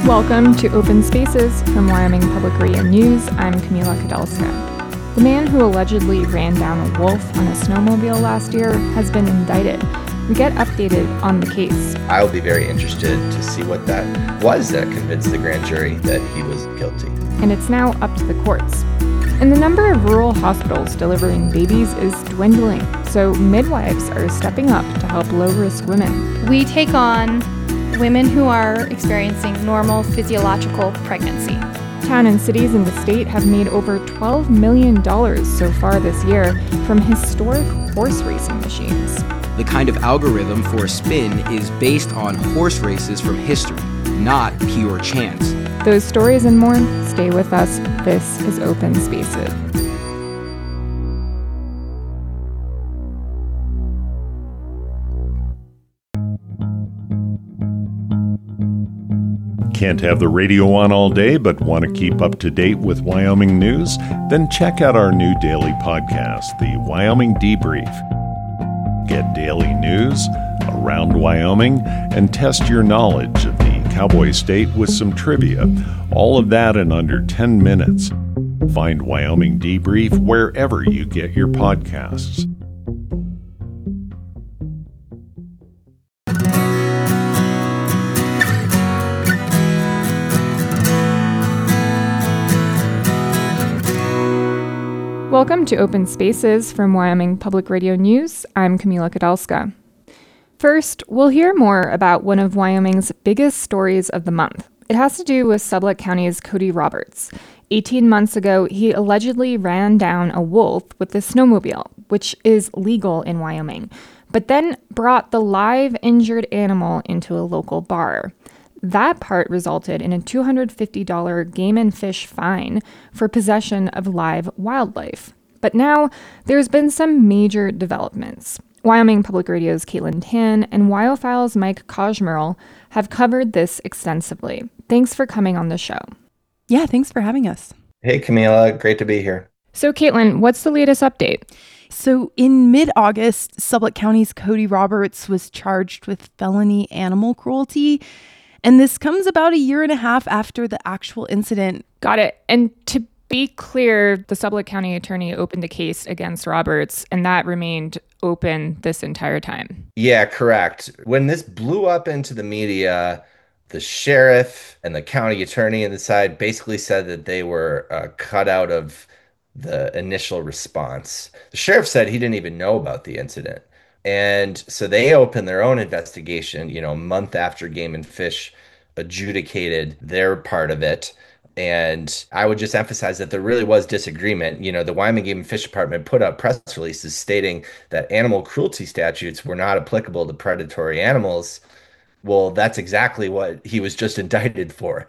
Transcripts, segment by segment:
Welcome to Open Spaces from Wyoming Public Radio News. I'm Camila Kadalska. The man who allegedly ran down a wolf on a snowmobile last year has been indicted. We get updated on the case. I'll be very interested to see what that was that convinced the grand jury that he was guilty. And it's now up to the courts. And the number of rural hospitals delivering babies is dwindling, so midwives are stepping up to help low-risk women. We take on women who are experiencing normal physiological pregnancy. Town and cities in the state have made over $12 million so far this year from historic horse racing machines. The kind of algorithm for spin is based on horse races from history, not pure chance. Those stories and more, stay with us. This is Open Spaces. Can't have the radio on all day but want to keep up to date with Wyoming news? Then check out our new daily podcast, the Wyoming Debrief. Get daily news around Wyoming and test your knowledge of the Cowboy State with some trivia. All of that in under 10 minutes. Find Wyoming Debrief wherever you get your podcasts. Welcome to Open Spaces from Wyoming Public Radio News. I'm Camila Kadalska. First, we'll hear more about one of Wyoming's biggest stories of the month. It has to do with Sublette County's Cody Roberts. 18 months ago, he allegedly ran down a wolf with a snowmobile, which is legal in Wyoming, but then brought the live injured animal into a local bar. That part resulted in a $250 game and fish fine for possession of live wildlife. But now, there's been some major developments. Wyoming Public Radio's Caitlin Tan and WyoFile's Mike Kosmerl have covered this extensively. Thanks for coming on the show. Yeah, thanks for having us. Hey, Camila, great to be here. So, Caitlin, what's the latest update? So in mid-August, Sublette County's Cody Roberts was charged with felony animal cruelty. And this comes about a year and a half after the actual incident. Got it. And to be clear, the Sublette County attorney opened a case against Roberts, and that remained open this entire time. Yeah, correct. When this blew up into the media, the sheriff and the county attorney on the side basically said that they were cut out of the initial response. The sheriff said he didn't even know about the incident. And so they opened their own investigation, a month after Game and Fish adjudicated their part of it. And I would just emphasize that there really was disagreement. The Wyoming Game and Fish Department put out press releases stating that animal cruelty statutes were not applicable to predatory animals. Well, that's exactly what he was just indicted for,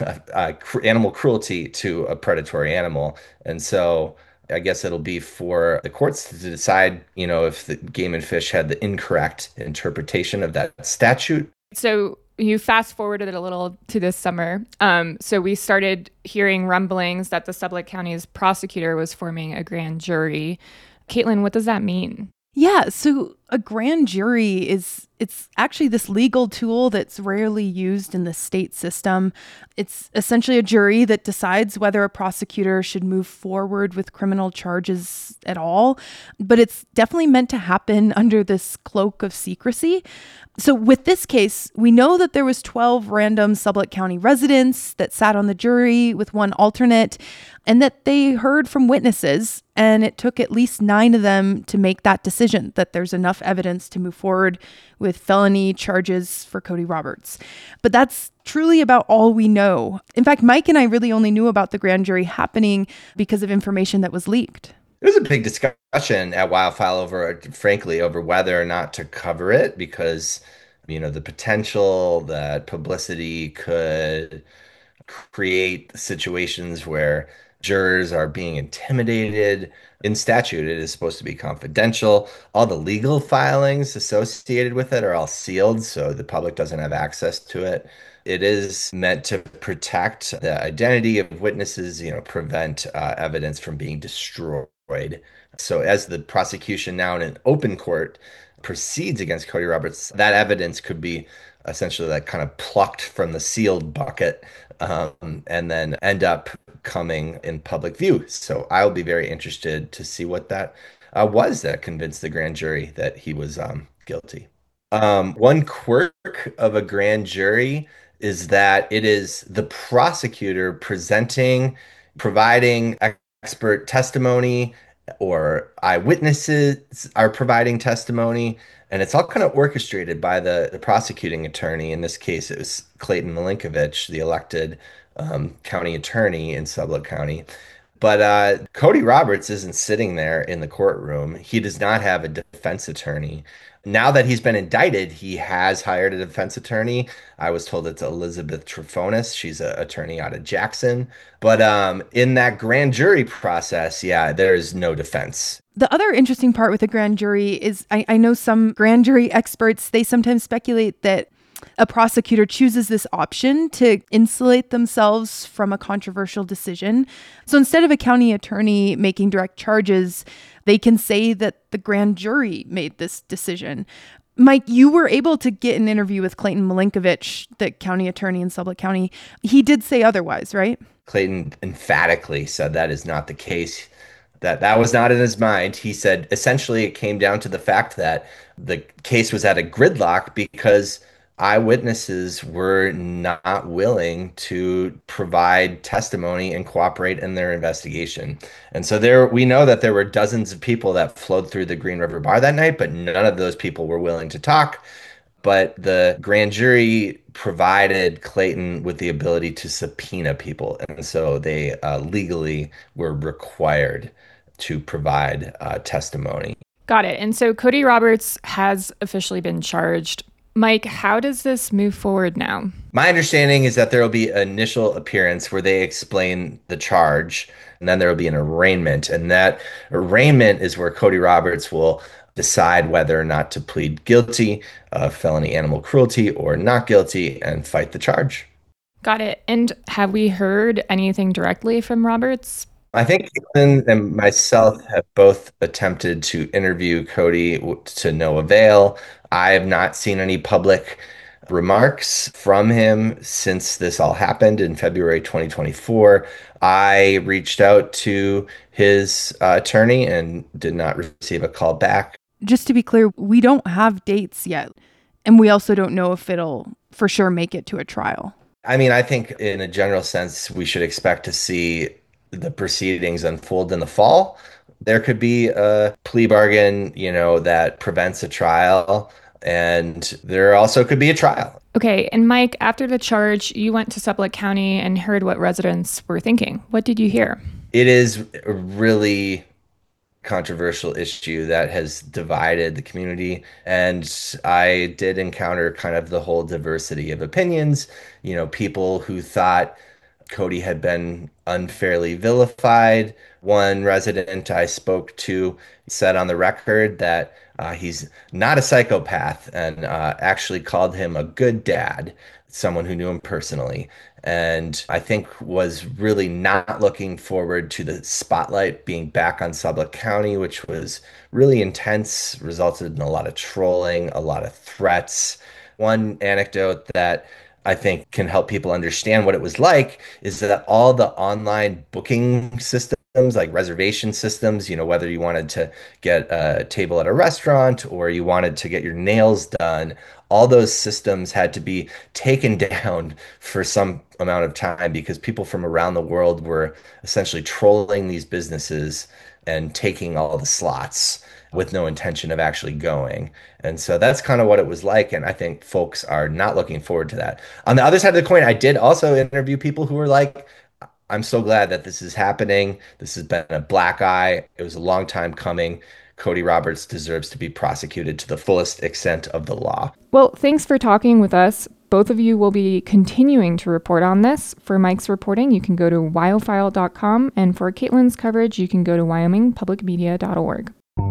animal cruelty to a predatory animal. And so I guess it'll be for the courts to decide, if the Game and Fish had the incorrect interpretation of that statute. So you fast forwarded it a little to this summer. So we started hearing rumblings that the Sublette County's prosecutor was forming a grand jury. Caitlin, what does that mean? Yeah, so a grand jury it's actually this legal tool that's rarely used in the state system. It's essentially a jury that decides whether a prosecutor should move forward with criminal charges at all, but it's definitely meant to happen under this cloak of secrecy. So with this case, we know that there was 12 random Sublette County residents that sat on the jury with one alternate, and that they heard from witnesses, and it took at least 9 of them to make that decision that there's enough evidence to move forward with felony charges for Cody Roberts. But that's truly about all we know. In fact, Mike and I really only knew about the grand jury happening because of information that was leaked. It was a big discussion at WyoFile frankly, over whether or not to cover it because, the potential that publicity could create situations where jurors are being intimidated In statute, it is supposed to be confidential. All the legal filings associated with it are all sealed, so the public doesn't have access to it. It is meant to protect the identity of witnesses, prevent evidence from being destroyed. So, as the prosecution now in an open court proceeds against Cody Roberts, that evidence could be essentially like kind of plucked from the sealed bucket and then end up coming in public view. So I'll be very interested to see what that was that convinced the grand jury that he was guilty. One quirk of a grand jury is that it is the prosecutor providing expert testimony, or eyewitnesses are providing testimony, and it's all kind of orchestrated by the prosecuting attorney. In this case, it was Clayton Milinkovich, the elected county attorney in Sublette County. But Cody Roberts isn't sitting there in the courtroom. He does not have a defense attorney. Now that he's been indicted, he has hired a defense attorney. I was told it's Elizabeth Trifonis. She's an attorney out of Jackson. But in that grand jury process, yeah, there's no defense. The other interesting part with the grand jury is I know some grand jury experts, they sometimes speculate that a prosecutor chooses this option to insulate themselves from a controversial decision. So instead of a county attorney making direct charges, they can say that the grand jury made this decision. Mike, you were able to get an interview with Clayton Milinkovich, the county attorney in Sublette County. He did say otherwise, right? Clayton emphatically said that is not the case. That was not in his mind. He said essentially it came down to the fact that the case was at a gridlock because eyewitnesses were not willing to provide testimony and cooperate in their investigation. And so we know that there were dozens of people that flowed through the Green River Bar that night, but none of those people were willing to talk. But the grand jury provided Clayton with the ability to subpoena people. And so they legally were required to provide testimony. Got it. And so Cody Roberts has officially been charged. Mike, how does this move forward now? My understanding is that there will be an initial appearance where they explain the charge, and then there will be an arraignment. And that arraignment is where Cody Roberts will decide whether or not to plead guilty of felony animal cruelty or not guilty and fight the charge. Got it. And have we heard anything directly from Roberts? I think Caitlin and myself have both attempted to interview Cody to no avail. I have not seen any public remarks from him since this all happened in February 2024. I reached out to his attorney and did not receive a call back. Just to be clear, we don't have dates yet. And we also don't know if it'll for sure make it to a trial. I mean, I think in a general sense, we should expect to see the proceedings unfold in the fall. There could be a plea bargain, that prevents a trial, and there also could be a trial. Okay, and Mike, after the charge, you went to Sublette County and heard what residents were thinking. What did you hear? It is a really controversial issue that has divided the community, and I did encounter kind of the whole diversity of opinions. People who thought Cody had been unfairly vilified. One resident I spoke to said on the record that he's not a psychopath and actually called him a good dad, someone who knew him personally. And I think was really not looking forward to the spotlight being back on Sublette County, which was really intense, resulted in a lot of trolling, a lot of threats. One anecdote that I think can help people understand what it was like is that all the online booking systems, like reservation systems, whether you wanted to get a table at a restaurant or you wanted to get your nails done, all those systems had to be taken down for some amount of time because people from around the world were essentially trolling these businesses and taking all the slots with no intention of actually going. And so that's kind of what it was like. And I think folks are not looking forward to that. On the other side of the coin, I did also interview people who were like, I'm so glad that this is happening. This has been a black eye. It was a long time coming. Cody Roberts deserves to be prosecuted to the fullest extent of the law. Well, thanks for talking with us. Both of you will be continuing to report on this. For Mike's reporting, you can go to wyofile.com, and for Caitlin's coverage, you can go to wyomingpublicmedia.org.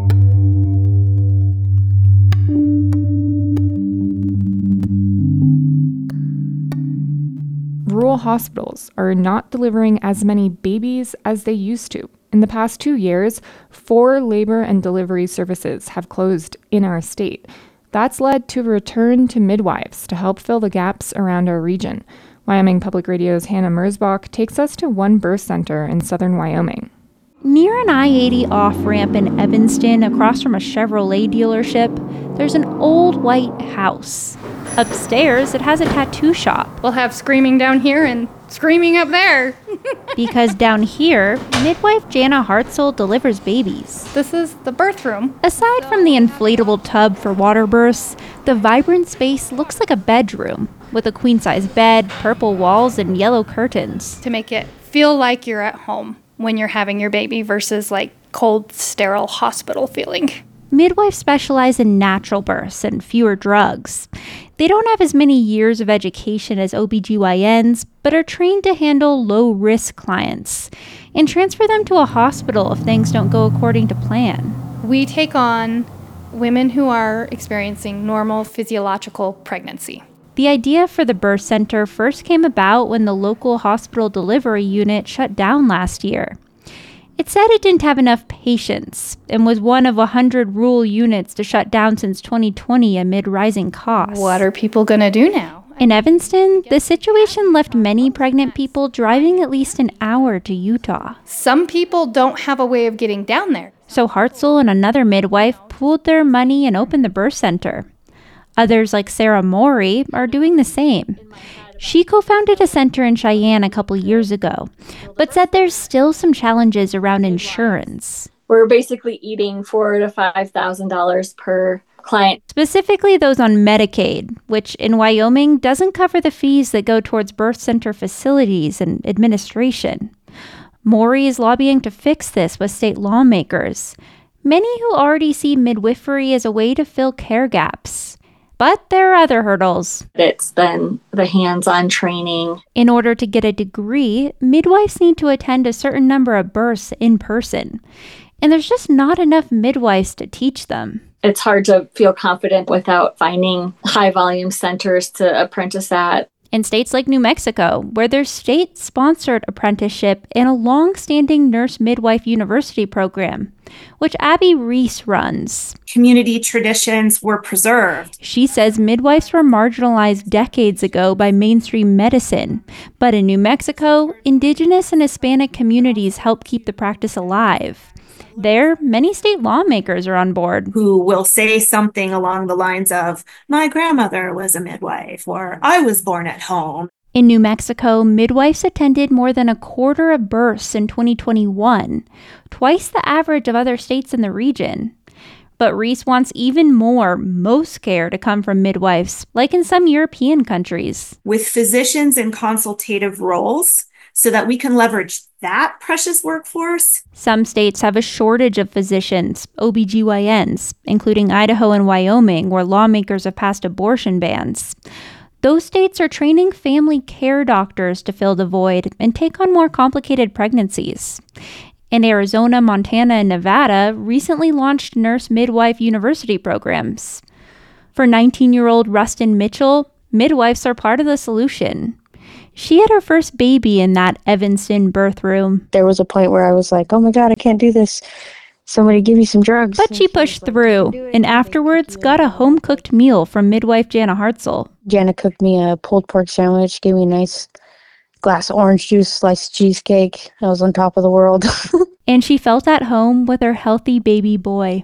Rural hospitals are not delivering as many babies as they used to. In the past 2 years, 4 labor and delivery services have closed in our state. That's led to a return to midwives to help fill the gaps around our region. Wyoming Public Radio's Hannah Mersbach takes us to one birth center in southern Wyoming. Near an I-80 off-ramp in Evanston, across from a Chevrolet dealership, there's an old white house. Upstairs, it has a tattoo shop. We'll have screaming down here and screaming up there. Because down here, midwife Jana Hartzell delivers babies. This is the birth room. Aside from the inflatable tub for water births, the vibrant space looks like a bedroom, with a queen-size bed, purple walls, and yellow curtains. To make it feel like you're at home when you're having your baby versus like cold, sterile hospital feeling. Midwives specialize in natural births and fewer drugs. They don't have as many years of education as OBGYNs, but are trained to handle low-risk clients and transfer them to a hospital if things don't go according to plan. We take on women who are experiencing normal physiological pregnancy. The idea for the birth center first came about when the local hospital delivery unit shut down last year. It said it didn't have enough patients and was one of 100 rural units to shut down since 2020 amid rising costs. What are people going to do now? In Evanston, the situation left many pregnant people driving at least an hour to Utah. Some people don't have a way of getting down there. So Hartzell and another midwife pooled their money and opened the birth center. Others, like Sarah Maury, are doing the same. She co-founded a center in Cheyenne a couple years ago, but said there's still some challenges around insurance. We're basically eating $4,000 to $5,000 per client. Specifically those on Medicaid, which in Wyoming doesn't cover the fees that go towards birth center facilities and administration. Maury is lobbying to fix this with state lawmakers, many who already see midwifery as a way to fill care gaps. But there are other hurdles. It's then the hands-on training. In order to get a degree, midwives need to attend a certain number of births in person. And there's just not enough midwives to teach them. It's hard to feel confident without finding high-volume centers to apprentice at. In states like New Mexico, where there's state-sponsored apprenticeship and a long-standing nurse midwife university program, which Abby Reese runs. Community traditions were preserved. She says midwives were marginalized decades ago by mainstream medicine, but in New Mexico, Indigenous and Hispanic communities help keep the practice alive. There, many state lawmakers are on board. Who will say something along the lines of, my grandmother was a midwife, or I was born at home. In New Mexico, midwives attended more than 1/4 of births in 2021, twice the average of other states in the region. But Reese wants even more most care to come from midwives, like in some European countries. With physicians in consultative roles, so that we can leverage that precious workforce. Some states have a shortage of physicians, OBGYNs, including Idaho and Wyoming, where lawmakers have passed abortion bans. Those states are training family care doctors to fill the void and take on more complicated pregnancies. And Arizona, Montana, and Nevada recently launched nurse midwife university programs. For 19-year-old Rustin Mitchell, midwives are part of the solution. She had her first baby in that Evanston birth room. There was a point where I was like, oh my God, I can't do this. Somebody give me some drugs. But she pushed through, and afterwards got a home-cooked meal from midwife Jana Hartzell. Jana cooked me a pulled pork sandwich, gave me a nice glass of orange juice, sliced cheesecake. I was on top of the world. And she felt at home with her healthy baby boy.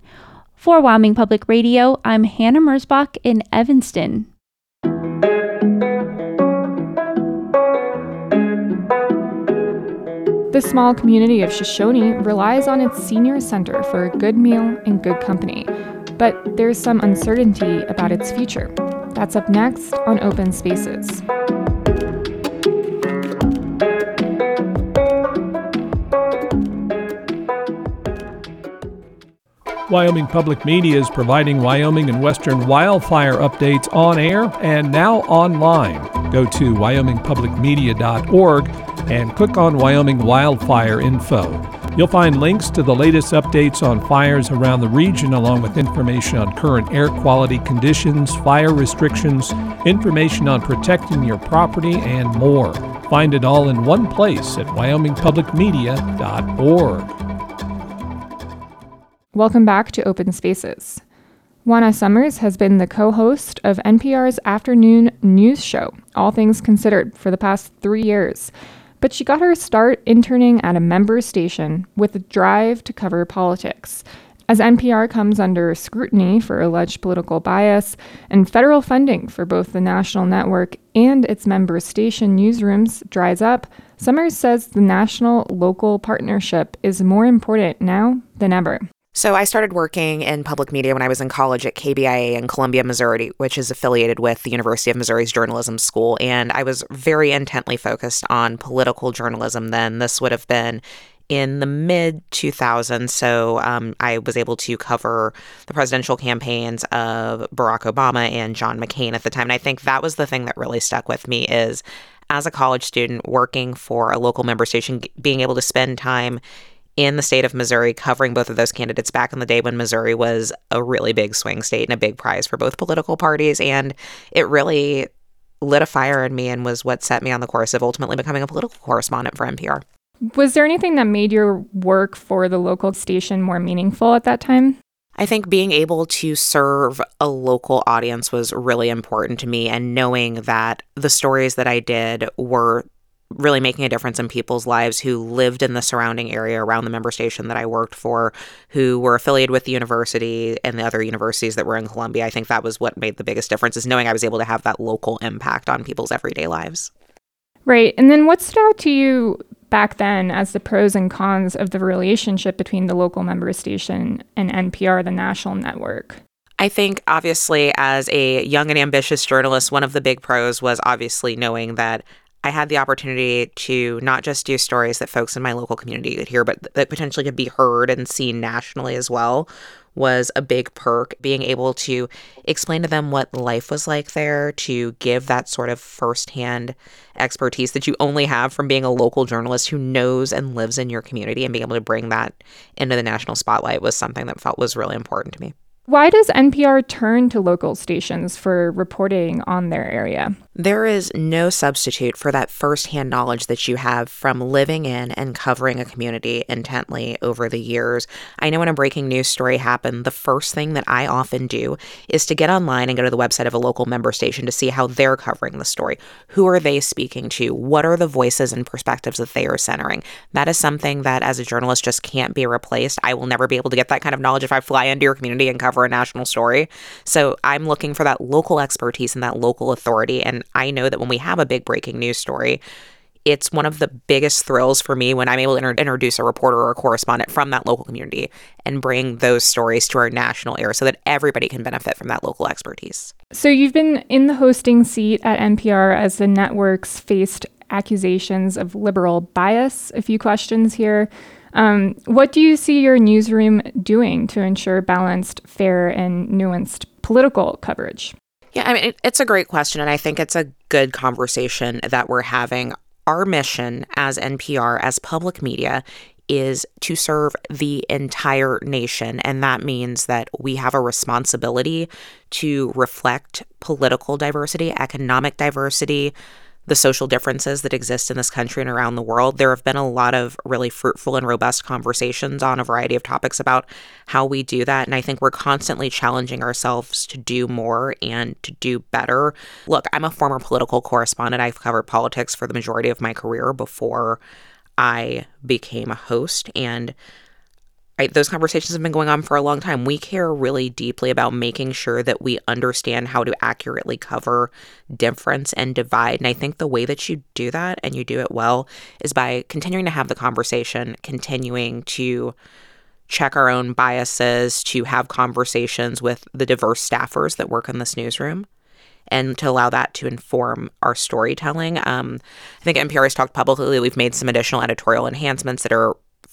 For Wyoming Public Radio, I'm Hannah Mersbach in Evanston. The small community of Shoshone relies on its senior center for a good meal and good company, but there's some uncertainty about its future. That's up next on Open Spaces. Wyoming Public Media is providing Wyoming and Western wildfire updates on air and now online. Go to wyomingpublicmedia.org and click on Wyoming Wildfire Info. You'll find links to the latest updates on fires around the region, along with information on current air quality conditions, fire restrictions, information on protecting your property, and more. Find it all in one place at wyomingpublicmedia.org. Welcome back to Open Spaces. Juana Summers has been the co-host of NPR's afternoon news show, All Things Considered, for the past 3 years. But she got her start interning at a member station with a drive to cover politics. As NPR comes under scrutiny for alleged political bias and federal funding for both the national network and its member station newsrooms dries up, Summers says the national-local partnership is more important now than ever. So I started working in public media when I was in college at KBIA in Columbia, Missouri, which is affiliated with the University of Missouri's Journalism School. And I was very intently focused on political journalism then. This would have been in the mid-2000s. So I was able to cover the presidential campaigns of Barack Obama and John McCain at the time. And I think that was the thing that really stuck with me is, as a college student working for a local member station, being able to spend time in the state of Missouri covering both of those candidates back in the day when Missouri was a really big swing state and a big prize for both political parties. And it really lit a fire in me and was what set me on the course of ultimately becoming a political correspondent for NPR. Was there anything that made your work for the local station more meaningful at that time? I think being able to serve a local audience was really important to me, and knowing that the stories that I did were really making a difference in people's lives who lived in the surrounding area around the member station that I worked for, who were affiliated with the university and the other universities that were in Columbia. I think that was what made the biggest difference, is knowing I was able to have that local impact on people's everyday lives. Right. And then what stood out to you back then as the pros and cons of the relationship between the local member station and NPR, the national network? I think, obviously, as a young and ambitious journalist, one of the big pros was obviously knowing that I had the opportunity to not just do stories that folks in my local community could hear, but that potentially could be heard and seen nationally as well, was a big perk. Being able to explain to them what life was like there, to give that sort of firsthand expertise that you only have from being a local journalist who knows and lives in your community, and being able to bring that into the national spotlight was something that felt was really important to me. Why does NPR turn to local stations for reporting on their area? There is no substitute for that firsthand knowledge that you have from living in and covering a community intently over the years. I know when a breaking news story happened, the first thing that I often do is to get online and go to the website of a local member station to see how they're covering the story. Who are they speaking to? What are the voices and perspectives that they are centering? That is something that as a journalist just can't be replaced. I will never be able to get that kind of knowledge if I fly into your community and cover a national story. So I'm looking for that local expertise and that local authority. And I know that when we have a big breaking news story, it's one of the biggest thrills for me when I'm able to introduce a reporter or a correspondent from that local community and bring those stories to our national air so that everybody can benefit from that local expertise. So you've been in the hosting seat at NPR as the networks faced accusations of liberal bias. A few questions here. What do you see your newsroom doing to ensure balanced, fair, and nuanced political coverage? Yeah, I mean, it's a great question, and I think it's a good conversation that we're having. Our mission as NPR, as public media, is to serve the entire nation, and that means that we have a responsibility to reflect political diversity, economic diversity, the social differences that exist in this country and around the world. There have been a lot of really fruitful and robust conversations on a variety of topics about how we do that. And I think we're constantly challenging ourselves to do more and to do better. Look, I'm a former political correspondent. I've covered politics for the majority of my career before I became a host. And those conversations have been going on for a long time. We care really deeply about making sure that we understand how to accurately cover difference and divide. And I think the way that you do that, and you do it well, is by continuing to have the conversation, continuing to check our own biases, to have conversations with the diverse staffers that work in this newsroom, and to allow that to inform our storytelling. I think NPR has talked publicly. We've made some additional editorial enhancements that are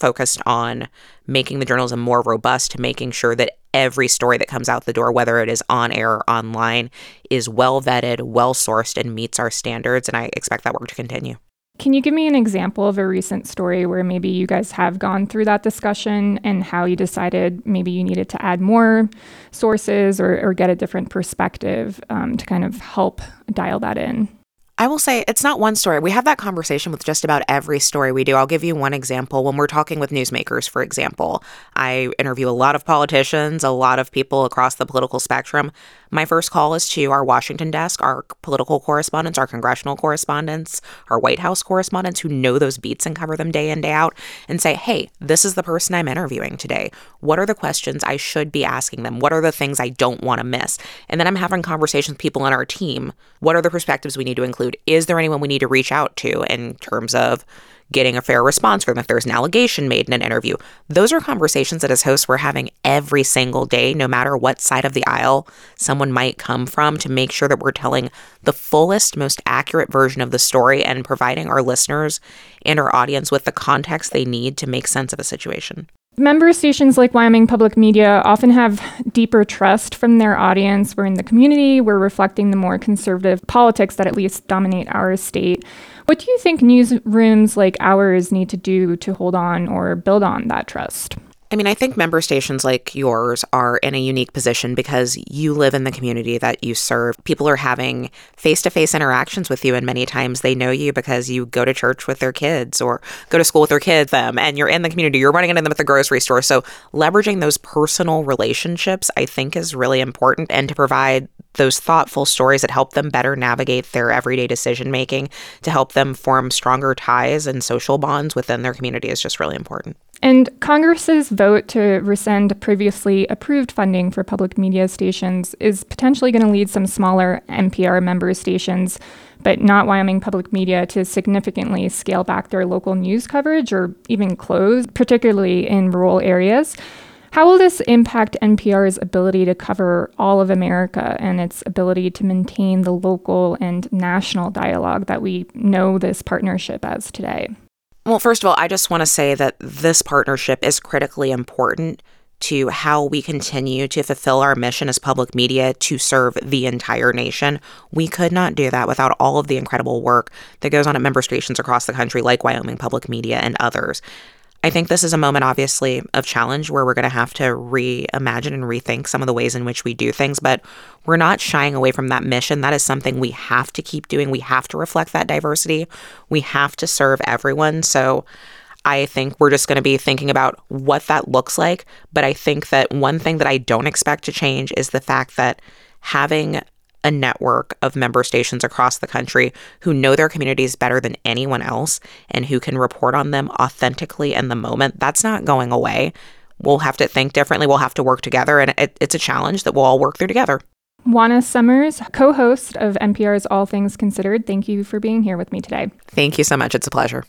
focused on making the journalism more robust, to making sure that every story that comes out the door, whether it is on air or online, is well vetted, well sourced, and meets our standards. And I expect that work to continue. Can you give me an example of a recent story where maybe you guys have gone through that discussion and how you decided maybe you needed to add more sources or get a different perspective to kind of help dial that in? I will say it's not one story. We have that conversation with just about every story we do. I'll give you one example. When we're talking with newsmakers, for example, I interview a lot of politicians, a lot of people across the political spectrum. My first call is to our Washington desk, our political correspondents, our congressional correspondents, our White House correspondents who know those beats and cover them day in, day out, and say, hey, this is the person I'm interviewing today. What are the questions I should be asking them? What are the things I don't want to miss? And then I'm having conversations with people on our team. What are the perspectives we need to include? Is there anyone we need to reach out to in terms of getting a fair response from if there's an allegation made in an interview? Those are conversations that as hosts we're having every single day, no matter what side of the aisle someone might come from, to make sure that we're telling the fullest, most accurate version of the story and providing our listeners and our audience with the context they need to make sense of a situation. Member stations like Wyoming Public Media often have deeper trust from their audience. We're in the community. We're reflecting the more conservative politics that at least dominate our state. What do you think newsrooms like ours need to do to hold on or build on that trust? I mean, I think member stations like yours are in a unique position because you live in the community that you serve. People are having face-to-face interactions with you, and many times they know you because you go to church with their kids or go to school with their kids, and you're in the community. You're running into them at the grocery store. So leveraging those personal relationships, I think, is really important, and to provide those thoughtful stories that help them better navigate their everyday decision-making, to help them form stronger ties and social bonds within their community is just really important. And Congress's vote to rescind previously approved funding for public media stations is potentially going to lead some smaller NPR member stations, but not Wyoming Public Media, to significantly scale back their local news coverage or even close, particularly in rural areas. How will this impact NPR's ability to cover all of America and its ability to maintain the local and national dialogue that we know this partnership as today? Well, first of all, I just want to say that this partnership is critically important to how we continue to fulfill our mission as public media to serve the entire nation. We could not do that without all of the incredible work that goes on at member stations across the country, like Wyoming Public Media and others. I think this is a moment, obviously, of challenge where we're going to have to reimagine and rethink some of the ways in which we do things, but we're not shying away from that mission. That is something we have to keep doing. We have to reflect that diversity. We have to serve everyone. So I think we're just going to be thinking about what that looks like. But I think that one thing that I don't expect to change is the fact that having a network of member stations across the country who know their communities better than anyone else and who can report on them authentically in the moment, that's not going away. We'll have to think differently. We'll have to work together, and it's a challenge that we'll all work through together. Juana Summers, co-host of NPR's All Things Considered, thank you for being here with me today. Thank you so much. It's a pleasure.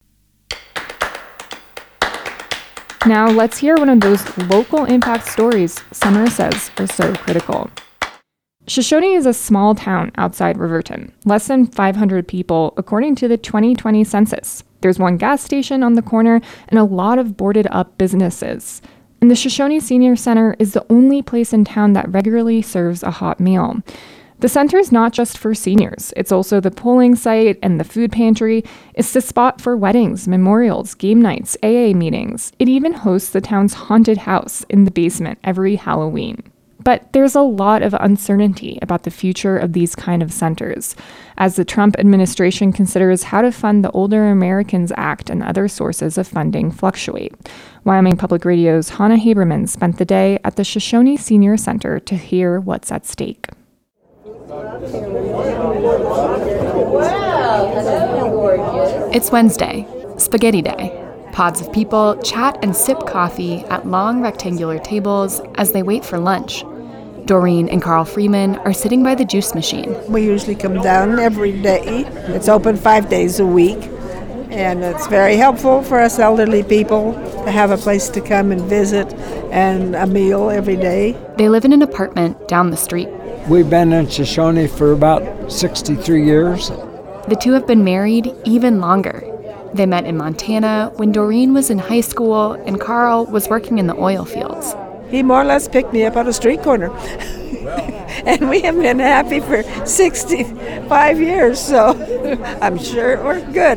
Now let's hear one of those local impact stories Summers says are so critical. Shoshone is a small town outside Riverton, less than 500 people according to the 2020 census. There's one gas station on the corner and a lot of boarded up businesses. And the Shoshone Senior Center is the only place in town that regularly serves a hot meal. The center is not just for seniors. It's also the polling site and the food pantry. It's the spot for weddings, memorials, game nights, AA meetings. It even hosts the town's haunted house in the basement every Halloween. But there's a lot of uncertainty about the future of these kind of centers, as the Trump administration considers how to fund the Older Americans Act and other sources of funding fluctuate. Wyoming Public Radio's Hannah Haberman spent the day at the Shoshone Senior Center to hear what's at stake. It's Wednesday, Spaghetti Day. Pods of people chat and sip coffee at long rectangular tables as they wait for lunch. Doreen and Carl Freeman are sitting by the juice machine. We usually come down every day. It's open 5 days a week, and it's very helpful for us elderly people to have a place to come and visit and a meal every day. They live in an apartment down the street. We've been in Shoshone for about 63 years. The two have been married even longer. They met in Montana when Doreen was in high school and Carl was working in the oil fields. He more or less picked me up on a street corner. And we have been happy for 65 years, so I'm sure it worked good.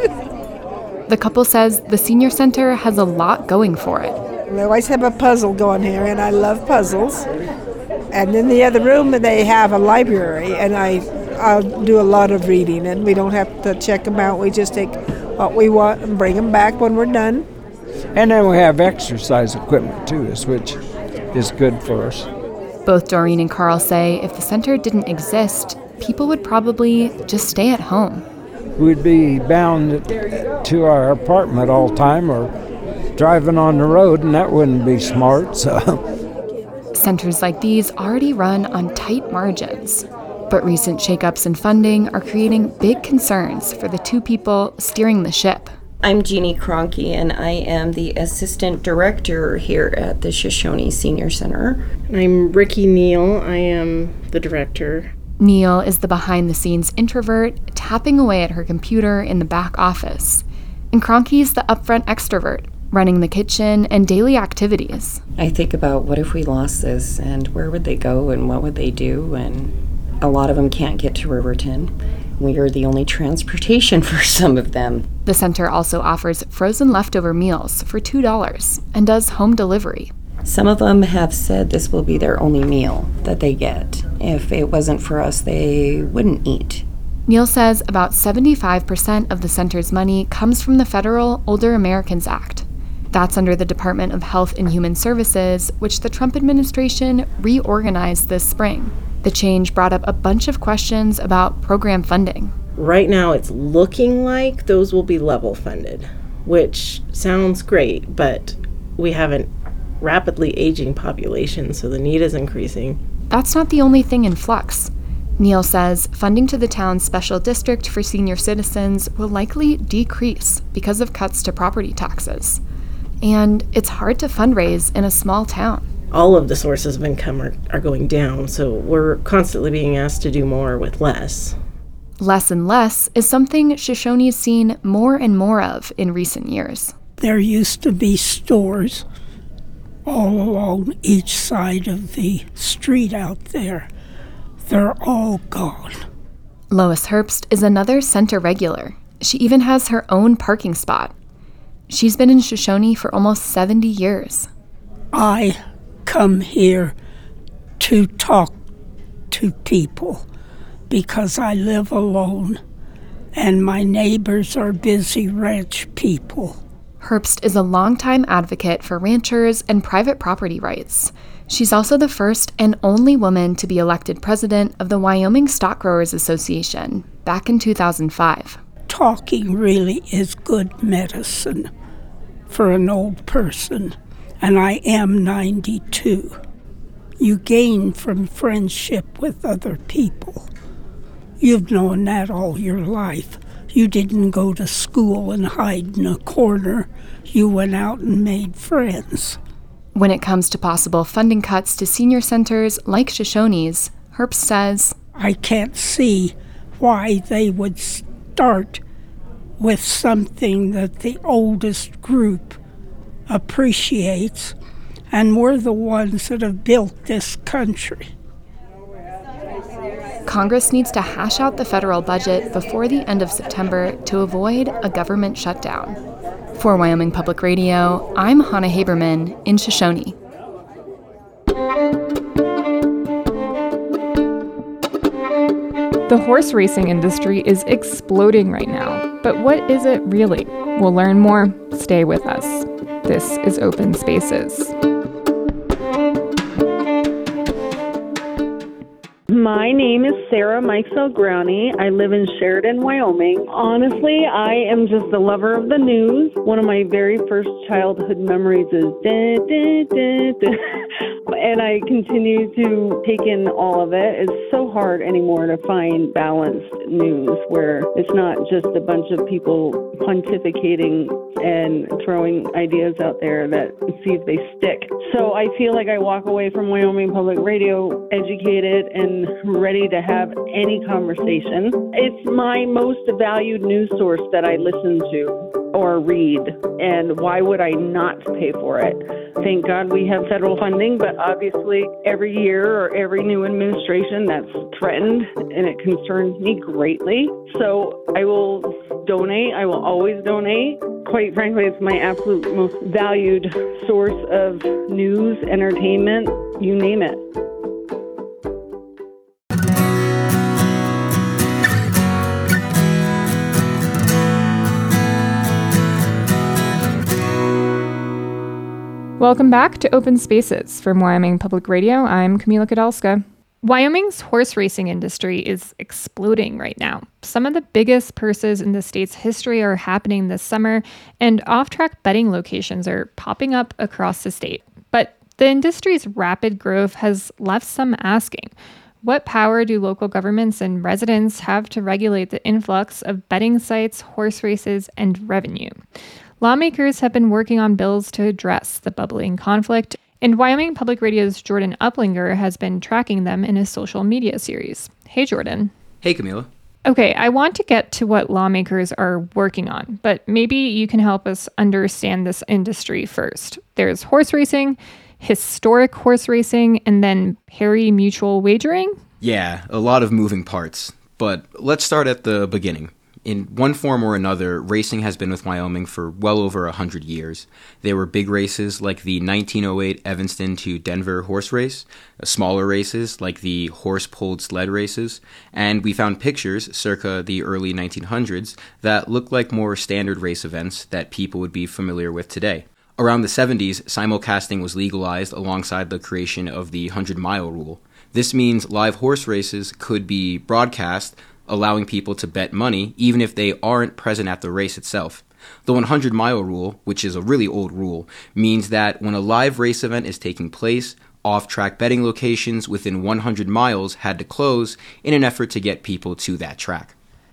The couple says the senior center has a lot going for it. We always have a puzzle going here, and I love puzzles. And in the other room, they have a library, and I'll do a lot of reading, and we don't have to check them out. We just take what we want and bring them back when we're done. And then we have exercise equipment, too, which is good for us. Both Doreen and Carl say if the center didn't exist, people would probably just stay at home. We'd be bound to our apartment all the time or driving on the road, and that wouldn't be smart. So, centers like these already run on tight margins, but recent shakeups in funding are creating big concerns for the two people steering the ship. I'm Jeannie Cronky, and I am the assistant director here at the Shoshone Senior Center. I'm Ricky Neal. I am the director. Neal is the behind-the-scenes introvert, tapping away at her computer in the back office. And Cronky's the upfront extrovert, running the kitchen and daily activities. I think about what if we lost this, and where would they go, and what would they do, and a lot of them can't get to Riverton. We are the only transportation for some of them. The center also offers frozen leftover meals for $2 and does home delivery. Some of them have said this will be their only meal that they get. If it wasn't for us, they wouldn't eat. Neal says about 75% of the center's money comes from the federal Older Americans Act. That's under the Department of Health and Human Services, which the Trump administration reorganized this spring. The change brought up a bunch of questions about program funding. Right now, it's looking like those will be level funded, which sounds great, but we have a rapidly aging population, so the need is increasing. That's not the only thing in flux. Neal says funding to the town's special district for senior citizens will likely decrease because of cuts to property taxes. And it's hard to fundraise in a small town. All of the sources of income are going down, so we're constantly being asked to do more with less. Less and less is something Shoshone's seen more and more of in recent years. There used to be stores all along each side of the street out there. They're all gone. Lois Herbst is another center regular. She even has her own parking spot. She's been in Shoshone for almost 70 years. I come here to talk to people because I live alone and my neighbors are busy ranch people. Herbst is a longtime advocate for ranchers and private property rights. She's also the first and only woman to be elected president of the Wyoming Stock Growers Association back in 2005. Talking really is good medicine for an old person. And I am 92. You gain from friendship with other people. You've known that all your life. You didn't go to school and hide in a corner. You went out and made friends. When it comes to possible funding cuts to senior centers like Shoshone's, Herbst says, I can't see why they would start with something that the oldest group appreciates, and we're the ones that have built this country. Congress needs to hash out the federal budget before the end of September to avoid a government shutdown. For Wyoming Public Radio, I'm Hannah Haberman in Shoshone. The horse racing industry is exploding right now, but what is it really? We'll learn more. Stay with us. This is Open Spaces. My name is Sarah Mikesell Growney. I live in Sheridan, Wyoming. Honestly, I am just a lover of the news. One of my very first childhood memories is And I continue to take in all of it. It's so hard anymore to find balanced news where it's not just a bunch of people pontificating and throwing ideas out there that see if they stick. So I feel like I walk away from Wyoming Public Radio educated and ready to have any conversation. It's my most valued news source that I listen to or read, and why would I not pay for it? Thank God we have federal funding, but obviously every year or every new administration that's threatened, and it concerns me greatly. So I will donate. I will always donate. Quite frankly, it's my absolute most valued source of news, entertainment, you name it. Welcome back to Open Spaces from Wyoming Public Radio. I'm Camila Kadalska. Wyoming's horse racing industry is exploding right now. Some of the biggest purses in the state's history are happening this summer, and off-track betting locations are popping up across the state. But the industry's rapid growth has left some asking. What power do local governments and residents have to regulate the influx of betting sites, horse races, and revenue? Lawmakers have been working on bills to address the bubbling conflict, and Wyoming Public Radio's Jordan Uplinger has been tracking them in a social media series. Hey, Jordan. Hey, Camila. Okay, I want to get to what lawmakers are working on, but maybe you can help us understand this industry first. There's horse racing, historic horse racing, and then pari-mutuel wagering? Yeah, a lot of moving parts. But let's start at the beginning. In one form or another, racing has been with Wyoming for well over 100 years. There were big races like the 1908 Evanston to Denver horse race, smaller races like the horse-pulled sled races, and we found pictures circa the early 1900s that looked like more standard race events that people would be familiar with today. Around the 70s, simulcasting was legalized alongside the creation of the 100-mile rule. This means live horse races could be broadcast, allowing people to bet money even if they aren't present at the race itself. The 100-mile rule, which is a really old rule, means that when a live race event is taking place, off-track betting locations within 100 miles had to close in an effort to get people to that track.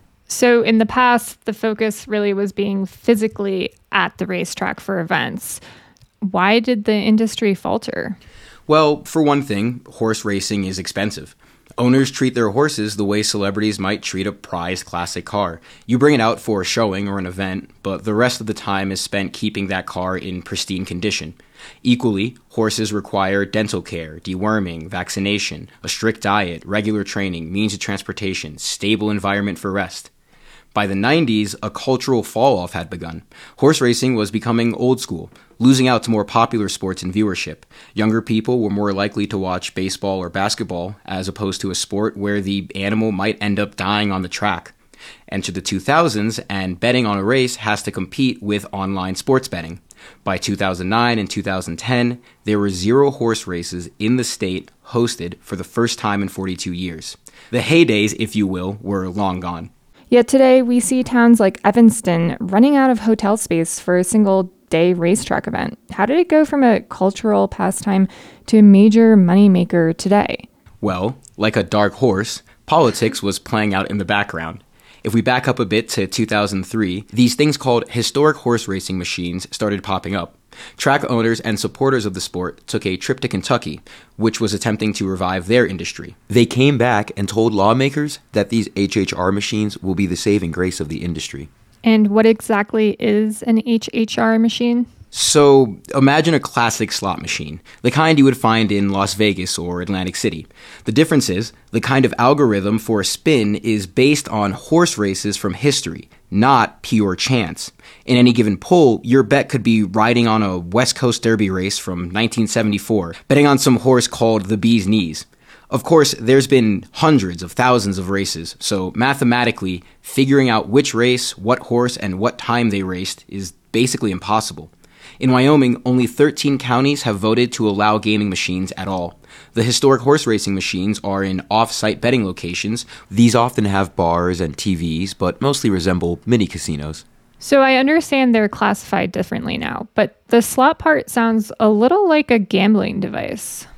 So in the past, the focus really was being physically at the racetrack for events. Why did the industry falter? Well, for one thing, horse racing is expensive. Owners treat their horses the way celebrities might treat a prized classic car. You bring it out for a showing or an event, but the rest of the time is spent keeping that car in pristine condition. Equally, horses require dental care, deworming, vaccination, a strict diet, regular training, means of transportation, stable environment for rest. By the 90s, a cultural fall-off had begun. Horse racing was becoming old school, losing out to more popular sports in viewership. Younger people were more likely to watch baseball or basketball as opposed to a sport where the animal might end up dying on the track. Enter the 2000s, and betting on a race has to compete with online sports betting. By 2009 and 2010, there were 0 horse races in the state hosted for the first time in 42 years. The heydays, if you will, were long gone. Yet today, we see towns like Evanston running out of hotel space for a single-day racetrack event. How did it go from a cultural pastime to a major moneymaker today? Well, like a dark horse, politics was playing out in the background. If we back up a bit to 2003, these things called historic horse racing machines started popping up. Track owners and supporters of the sport took a trip to Kentucky, which was attempting to revive their industry. They came back and told lawmakers that these HHR machines will be the saving grace of the industry. And what exactly is an HHR machine? So imagine a classic slot machine, the kind you would find in Las Vegas or Atlantic City. The difference is, the kind of algorithm for a spin is based on horse races from history, not pure chance. In any given pull, your bet could be riding on a West Coast Derby race from 1974, betting on some horse called the Bee's Knees. Of course, there's been hundreds of thousands of races, so mathematically, figuring out which race, what horse, and what time they raced is basically impossible. In Wyoming, only 13 counties have voted to allow gaming machines at all. The historic horse racing machines are in off-site betting locations. These often have bars and TVs, but mostly resemble mini casinos. So I understand they're classified differently now, but the slot part sounds a little like a gambling device.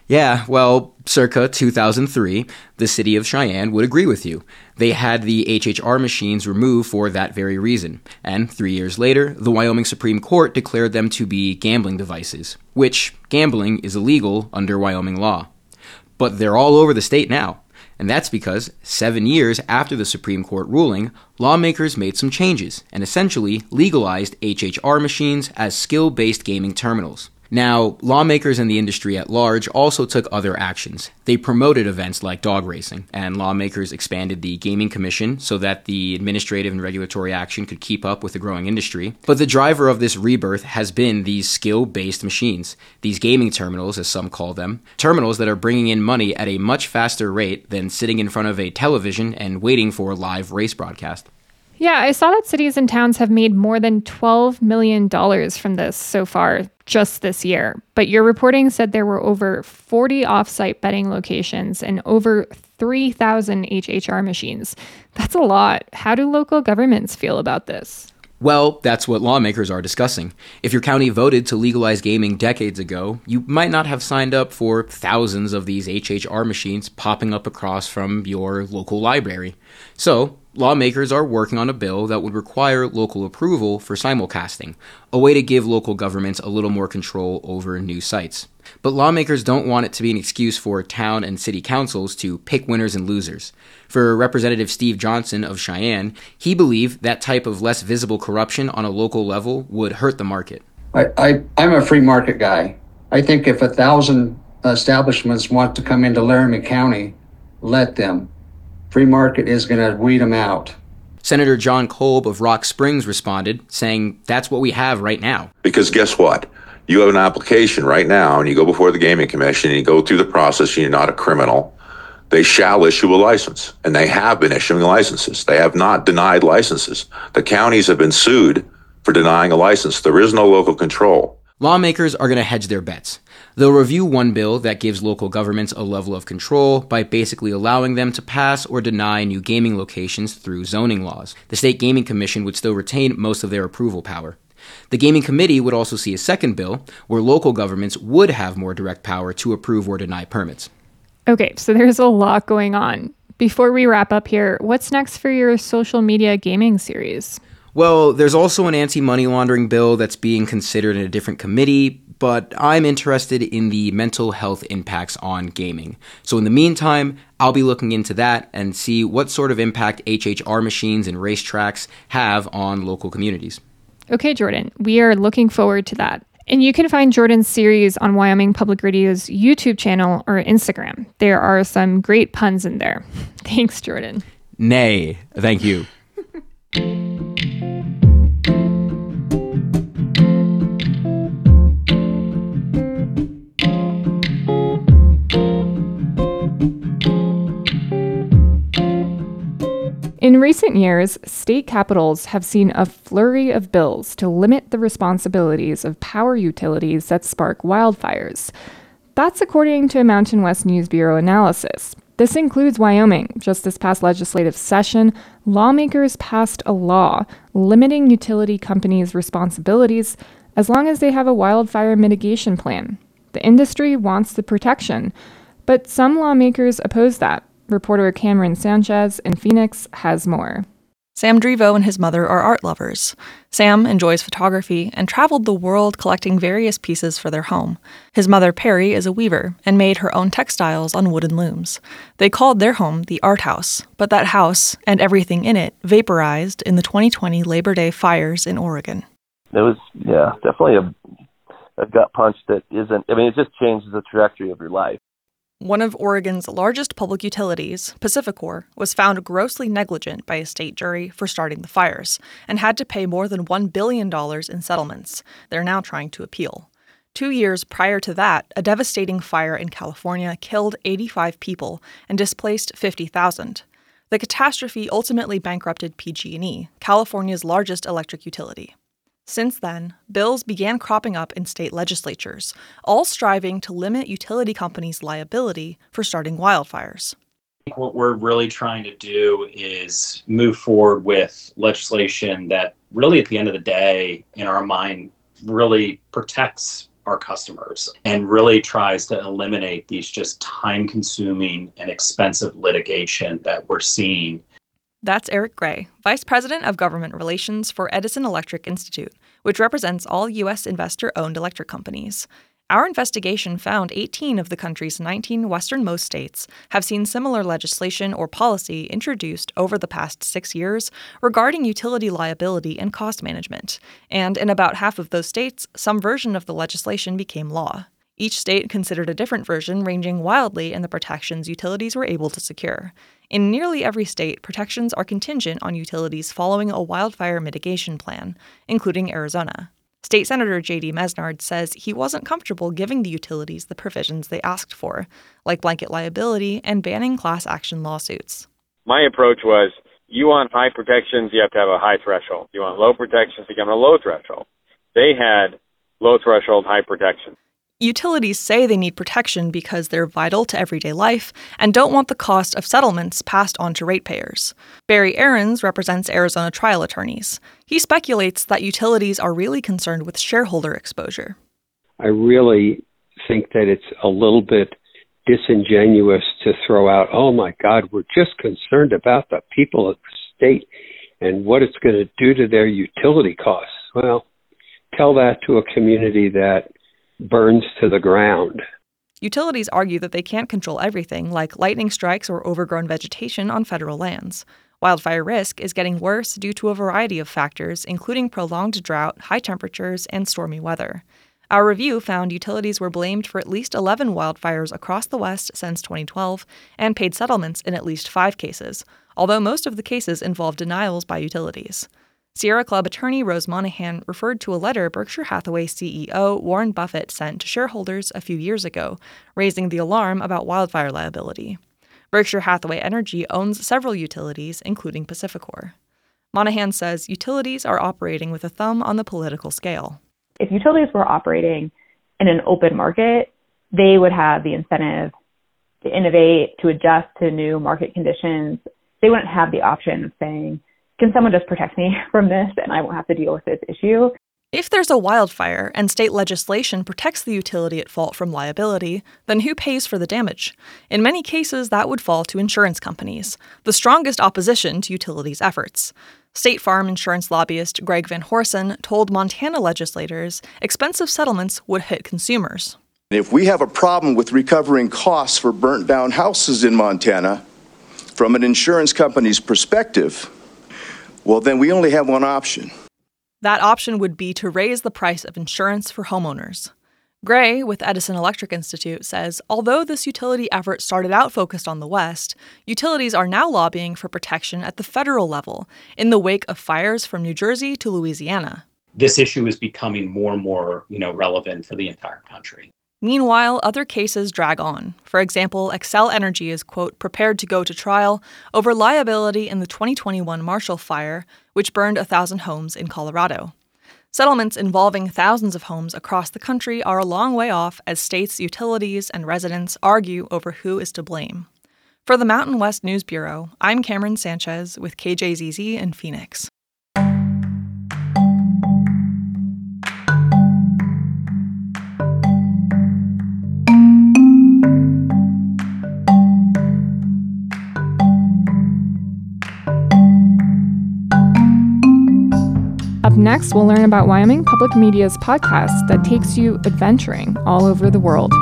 Yeah, well, circa 2003, the city of Cheyenne would agree with you. They had the HHR machines removed for that very reason. And 3 years later, the Wyoming Supreme Court declared them to be gambling devices, which gambling is illegal under Wyoming law. But they're all over the state now. And that's because 7 years after the Supreme Court ruling, lawmakers made some changes and essentially legalized HHR machines as skill-based gaming terminals. Now, lawmakers in the industry at large also took other actions. They promoted events like dog racing, and lawmakers expanded the Gaming Commission so that the administrative and regulatory action could keep up with the growing industry. But the driver of this rebirth has been these skill-based machines, these gaming terminals, as some call them, terminals that are bringing in money at a much faster rate than sitting in front of a television and waiting for a live race broadcast. Yeah, I saw that cities and towns have made more than $12 million from this so far just this year. But your reporting said there were over 40 off-site betting locations and over 3,000 HHR machines. That's a lot. How do local governments feel about this? Well, that's what lawmakers are discussing. If your county voted to legalize gaming decades ago, you might not have signed up for thousands of these HHR machines popping up across from your local library. So, lawmakers are working on a bill that would require local approval for simulcasting, a way to give local governments a little more control over new sites. But lawmakers don't want it to be an excuse for town and city councils to pick winners and losers. For Representative Steve Johnson of Cheyenne, he believed that type of less visible corruption on a local level would hurt the market. I'm a free market guy. I think if 1,000 establishments want to come into Laramie County, let them. Free market is going to weed them out. Senator John Kolb of Rock Springs responded, saying that's what we have right now. Because guess what? You have an application right now, and you go before the Gaming Commission, and you go through the process, and you're not a criminal. They shall issue a license, and they have been issuing licenses. They have not denied licenses. The counties have been sued for denying a license. There is no local control. Lawmakers are going to hedge their bets. They'll review one bill that gives local governments a level of control by basically allowing them to pass or deny new gaming locations through zoning laws. The State Gaming Commission would still retain most of their approval power. The Gaming Committee would also see a second bill where local governments would have more direct power to approve or deny permits. Okay, so there's a lot going on. Before we wrap up here, what's next for your social media gaming series? Well, there's also an anti-money laundering bill that's being considered in a different committee, but I'm interested in the mental health impacts on gaming. So in the meantime, I'll be looking into that and see what sort of impact HHR machines and racetracks have on local communities. Okay, Jordan, we are looking forward to that. And you can find Jordan's series on Wyoming Public Radio's YouTube channel or Instagram. There are some great puns in there. Thanks, Jordan. Nay, thank you. In recent years, state capitals have seen a flurry of bills to limit the responsibilities of power utilities that spark wildfires. That's according to a Mountain West News Bureau analysis. This includes Wyoming. Just this past legislative session, lawmakers passed a law limiting utility companies' responsibilities as long as they have a wildfire mitigation plan. The industry wants the protection, but some lawmakers oppose that. Reporter Cameron Sanchez in Phoenix has more. Sam Drivo and his mother are art lovers. Sam enjoys photography and traveled the world collecting various pieces for their home. His mother, Perry, is a weaver and made her own textiles on wooden looms. They called their home the Art House, but that house and everything in it vaporized in the 2020 Labor Day fires in Oregon. It was, definitely a gut punch that isn't, it just changes the trajectory of your life. One of Oregon's largest public utilities, PacifiCorp, was found grossly negligent by a state jury for starting the fires and had to pay more than $1 billion in settlements. They're now trying to appeal. 2 years prior to that, a devastating fire in California killed 85 people and displaced 50,000. The catastrophe ultimately bankrupted PG&E, California's largest electric utility. Since then, bills began cropping up in state legislatures, all striving to limit utility companies' liability for starting wildfires. What we're really trying to do is move forward with legislation that really, at the end of the day, in our mind, really protects our customers and really tries to eliminate these just time-consuming and expensive litigation that we're seeing. That's Eric Gray, Vice President of Government Relations for Edison Electric Institute, which represents all U.S. investor-owned electric companies. Our investigation found 18 of the country's 19 westernmost states have seen similar legislation or policy introduced over the past 6 years regarding utility liability and cost management. And in about half of those states, some version of the legislation became law. Each state considered a different version, ranging wildly in the protections utilities were able to secure. In nearly every state, protections are contingent on utilities following a wildfire mitigation plan, including Arizona. State Senator J.D. Mesnard says he wasn't comfortable giving the utilities the provisions they asked for, like blanket liability and banning class action lawsuits. My approach was, you want high protections, you have to have a high threshold. You want low protections, you have a low threshold. They had low threshold, high protection. Utilities say they need protection because they're vital to everyday life and don't want the cost of settlements passed on to ratepayers. Barry Aarons represents Arizona trial attorneys. He speculates that utilities are really concerned with shareholder exposure. I really think that it's a little bit disingenuous to throw out, oh my God, we're just concerned about the people of the state and what it's going to do to their utility costs. Well, tell that to a community that burns to the ground. Utilities argue that they can't control everything, like lightning strikes or overgrown vegetation on federal lands. Wildfire risk is getting worse due to a variety of factors, including prolonged drought, high temperatures, and stormy weather. Our review found utilities were blamed for at least 11 wildfires across the West since 2012 and paid settlements in at least 5 cases, although most of the cases involved denials by utilities. Sierra Club attorney Rose Monahan referred to a letter Berkshire Hathaway CEO Warren Buffett sent to shareholders a few years ago, raising the alarm about wildfire liability. Berkshire Hathaway Energy owns several utilities, including PacifiCorp. Monahan says utilities are operating with a thumb on the political scale. If utilities were operating in an open market, they would have the incentive to innovate, to adjust to new market conditions. They wouldn't have the option of saying, can someone just protect me from this and I won't have to deal with this issue? If there's a wildfire and state legislation protects the utility at fault from liability, then who pays for the damage? In many cases, that would fall to insurance companies, the strongest opposition to utilities' efforts. State Farm insurance lobbyist Greg Van Horsen told Montana legislators expensive settlements would hit consumers. If we have a problem with recovering costs for burnt-down houses in Montana, from an insurance company's perspective, well, then we only have one option. That option would be to raise the price of insurance for homeowners. Gray, with Edison Electric Institute, says although this utility effort started out focused on the West, utilities are now lobbying for protection at the federal level in the wake of fires from New Jersey to Louisiana. This issue is becoming more and more, relevant for the entire country. Meanwhile, other cases drag on. For example, Xcel Energy is, quote, prepared to go to trial over liability in the 2021 Marshall Fire, which burned 1,000 homes in Colorado. Settlements involving thousands of homes across the country are a long way off as states, utilities, and residents argue over who is to blame. For the Mountain West News Bureau, I'm Cameron Sanchez with KJZZ in Phoenix. Up next, we'll learn about Wyoming Public Media's podcast that takes you adventuring all over the world.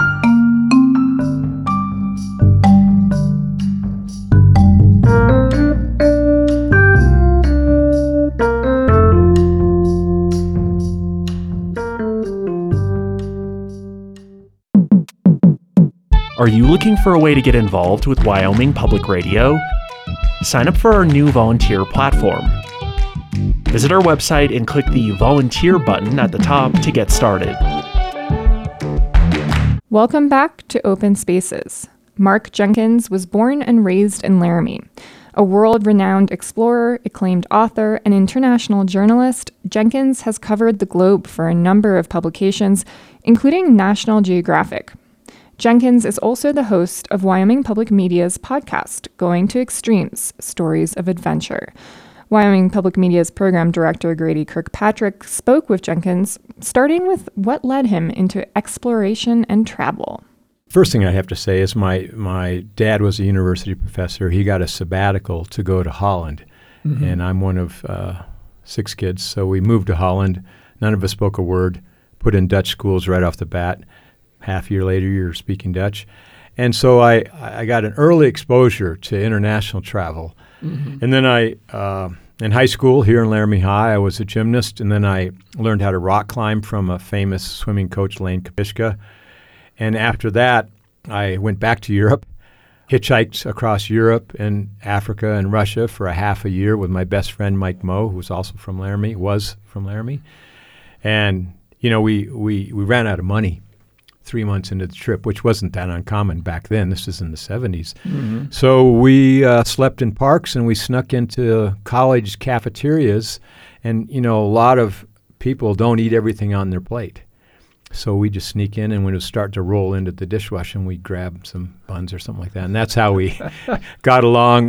Are you looking for a way to get involved with Wyoming Public Radio? Sign up for our new volunteer platform. Visit our website and click the volunteer button at the top to get started. Welcome back to Open Spaces. Mark Jenkins was born and raised in Laramie. A world-renowned explorer, acclaimed author, and international journalist, Jenkins has covered the globe for a number of publications, including National Geographic. Jenkins is also the host of Wyoming Public Media's podcast, Going to Extremes: Stories of Adventure. Wyoming Public Media's program director, Grady Kirkpatrick, spoke with Jenkins, starting with what led him into exploration and travel. First thing I have to say is my dad was a university professor. He got a sabbatical to go to Holland, and I'm one of 6 kids, so we moved to Holland. None of us spoke a word, put in Dutch schools right off the bat. Half a year later, you're speaking Dutch. And so I got an early exposure to international travel. And then in high school here in Laramie High, I was a gymnast, and then I learned how to rock climb from a famous swimming coach, Lane Kapishka. And after that, I went back to Europe, hitchhiked across Europe and Africa and Russia for a half a year with my best friend, Mike Moe, who was also from Laramie, And, we ran out of money 3 months into the trip, which wasn't that uncommon back then. This is in the 70s. So we slept in parks, and we snuck into college cafeterias. And, a lot of people don't eat everything on their plate. So we just sneak in, and when it would start to roll into the dishwasher, and we'd grab some buns or something like that. And that's how we got along.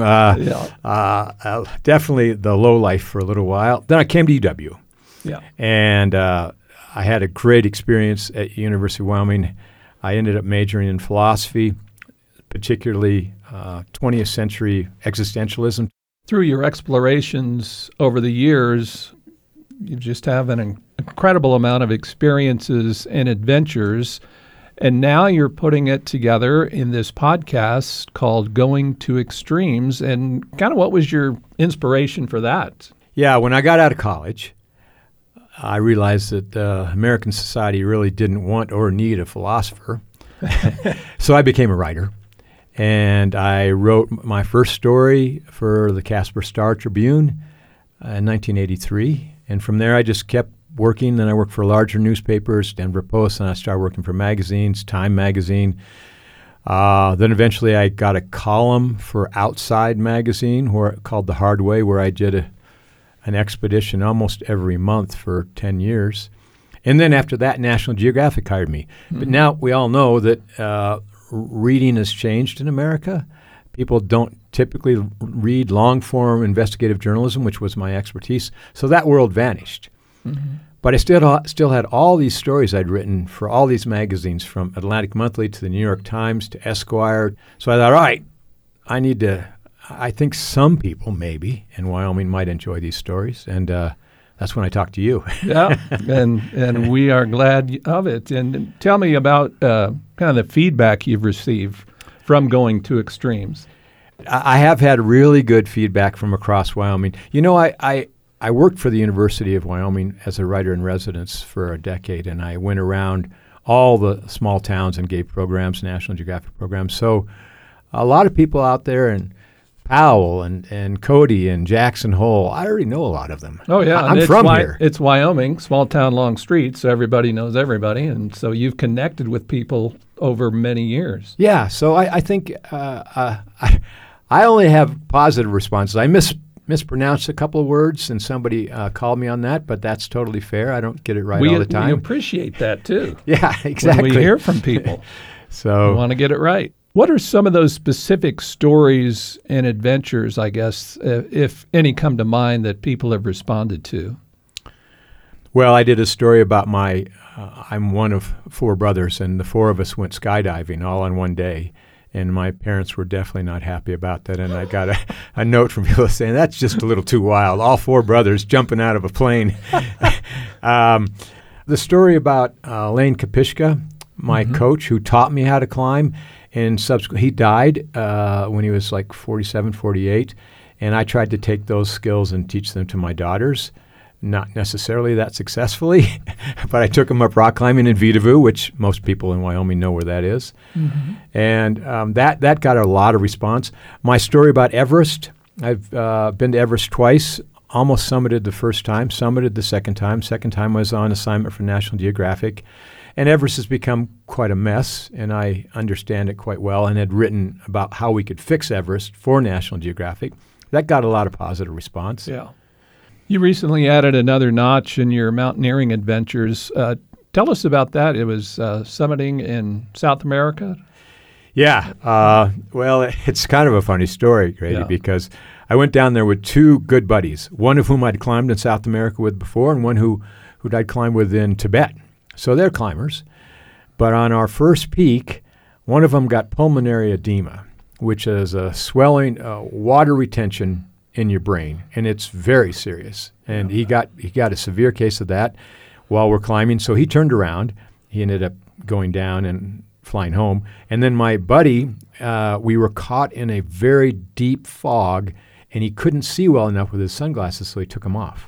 Definitely the low life for a little while. Then I came to UW. And I had a great experience at University of Wyoming. I ended up majoring in philosophy, particularly 20th century existentialism. Through your explorations over the years, you just have an incredible amount of experiences and adventures. And now you're putting it together in this podcast called Going to Extremes. And kind of what was your inspiration for that? Yeah, when I got out of college, I realized that American society really didn't want or need a philosopher. So I became a writer. And I wrote my first story for the Casper Star Tribune in 1983. And from there, I just kept working. Then I worked for larger newspapers, Denver Post, and I started working for magazines, Time Magazine. Then eventually I got a column for Outside Magazine called The Hard Way, where I did an expedition almost every month for 10 years. And then after that, National Geographic hired me. But now we all know that reading has changed in America. People don't typically read long-form investigative journalism, which was my expertise. So that world vanished. But I still had all these stories I'd written for all these magazines, from Atlantic Monthly to the New York Times to Esquire. So I thought, all right, I think some people maybe in Wyoming might enjoy these stories. And that's when I talked to you. Yeah, and we are glad of it. And tell me about kind of the feedback you've received from Going to Extremes. I have had really good feedback from across Wyoming. I worked for the University of Wyoming as a writer in residence for a decade, and I went around all the small towns and gave programs, National Geographic programs. So a lot of people out there in Powell and Cody and Jackson Hole, I already know a lot of them. Oh, yeah. I'm from here. It's Wyoming, small town, long street, so everybody knows everybody. And so you've connected with people over many years. Yeah, so I think I only have positive responses. I mispronounced a couple of words, and somebody called me on that, but that's totally fair. I don't get it right all the time. We appreciate that, too. Yeah, exactly. When we hear from people. So we want to get it right. What are some of those specific stories and adventures, I guess, if any come to mind, that people have responded to? Well, I did a story about I'm one of 4 brothers, and the 4 of us went skydiving all on one day. And my parents were definitely not happy about that. And I got a note from people saying, that's just a little too wild. All 4 brothers jumping out of a plane. The story about Lane Kapishka, my coach, who taught me how to climb, and he died when he was like 47, 48. And I tried to take those skills and teach them to my daughters. Not necessarily that successfully, but I took them up rock climbing in Vidavoo, which most people in Wyoming know where that is. And that got a lot of response. My story about Everest, I've been to Everest twice, almost summited the first time, summited the second time. Second time I was on assignment for National Geographic. And Everest has become quite a mess, and I understand it quite well, and had written about how we could fix Everest for National Geographic. That got a lot of positive response. Yeah. You recently added another notch in your mountaineering adventures. Tell us about that. It was summiting in South America? Yeah. Well, it's kind of a funny story, Grady, because I went down there with two good buddies, one of whom I'd climbed in South America with before and one who I'd climbed with in Tibet. So they're climbers. But on our first peak, one of them got pulmonary edema, which is a swelling, water retention in your brain, and it's very serious. And he got a severe case of that while we're climbing. So he turned around. He ended up going down and flying home. And then my buddy, we were caught in a very deep fog, and he couldn't see well enough with his sunglasses, so he took them off.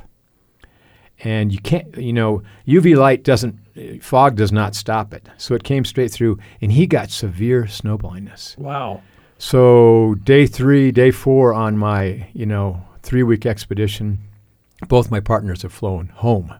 And you can't, UV light fog does not stop it. So it came straight through, and he got severe snow blindness. Wow. So day 3, day 4 on my, 3-week expedition, both my partners have flown home.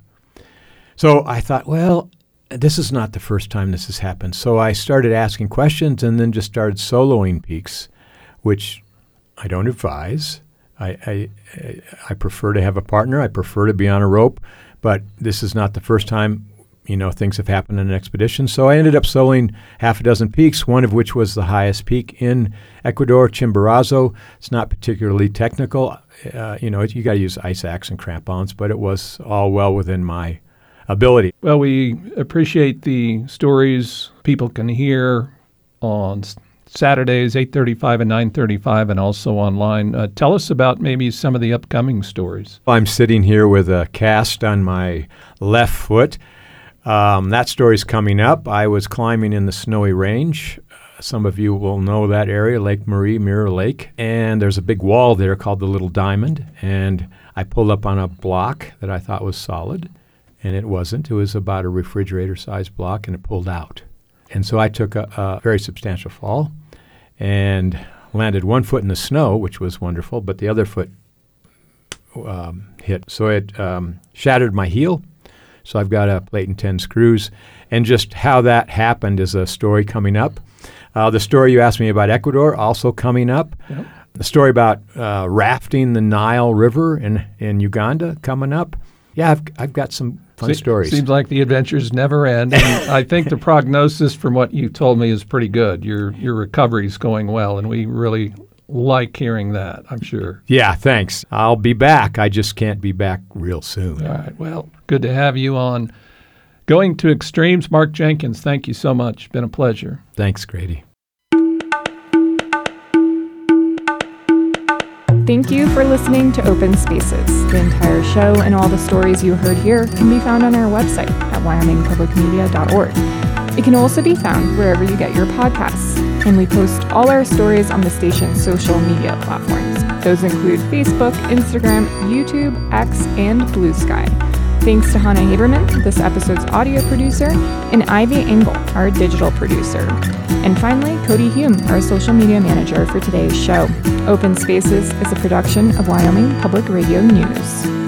So I thought, well, this is not the first time this has happened. So I started asking questions and then just started soloing peaks, which I don't advise. I prefer to have a partner. I prefer to be on a rope, but this is not the first time things have happened in an expedition. So I ended up soloing half a dozen peaks, one of which was the highest peak in Ecuador, Chimborazo. It's not particularly technical. You got to use ice axe and crampons, but it was all well within my ability. Well, we appreciate the stories people can hear on Saturdays, 8:35 and 9:35, and also online. Tell us about maybe some of the upcoming stories. I'm sitting here with a cast on my left foot. That story's coming up. I was climbing in the Snowy Range. Some of you will know that area, Lake Marie, Mirror Lake. And there's a big wall there called the Little Diamond. And I pulled up on a block that I thought was solid, and it wasn't. It was about a refrigerator-sized block, and it pulled out. And so I took a very substantial fall and landed one foot in the snow, which was wonderful, but the other foot hit. So it shattered my heel. So I've got a plate and 10 screws. And just how that happened is a story coming up. The story you asked me about Ecuador, also coming up. Yep. The story about rafting the Nile River in Uganda, coming up. Yeah, I've got some fun stories. Seems like the adventures never end. And I think the prognosis from what you told me is pretty good. Your recovery's going well, and we really like hearing that, I'm sure. Yeah, thanks. I'll be back. I just can't be back real soon. All right. Well, good to have you on Going to Extremes. Mark Jenkins, thank you so much. Been a pleasure. Thanks, Grady. Thank you for listening to Open Spaces. The entire show and all the stories you heard here can be found on our website at wyomingpublicmedia.org. It can also be found wherever you get your podcasts, and we post all our stories on the station's social media platforms. Those include Facebook, Instagram, YouTube, X, and Blue Sky. Thanks to Hannah Haberman, this episode's audio producer, and Ivy Engel, our digital producer. And finally, Cody Hume, our social media manager for today's show. Open Spaces is a production of Wyoming Public Radio News.